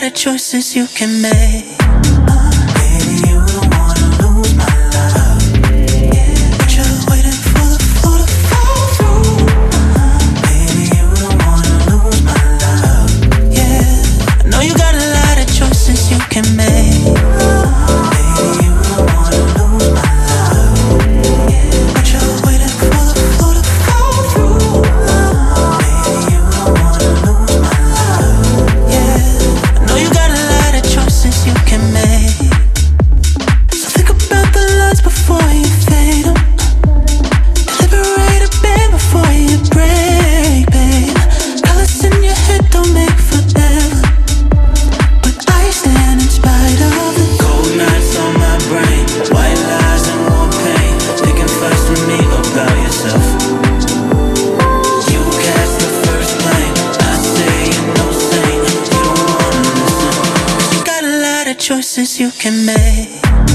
of choices you can make. Baby, you don't wanna lose my love, But you're waiting for the floor to fall through. baby, you don't wanna lose my love, Yeah, I know you got a lot of choices you can make. baby, you don't wanna lose my love, But you're waiting for the floor to fall through. baby, you don't wanna lose my love, Yeah, I know you got a lot of choices you can make. So think about the lines before you fade 'em. Deliberate a bit before you break, babe. Colors in your head don't make forever, but I stand in spite of it. cold nights on my brain, white lies and war pain, thinking first to me about yourself. You cast the first blame, I say you're no saint, you don't wanna listen. You got a lot of choices you can make.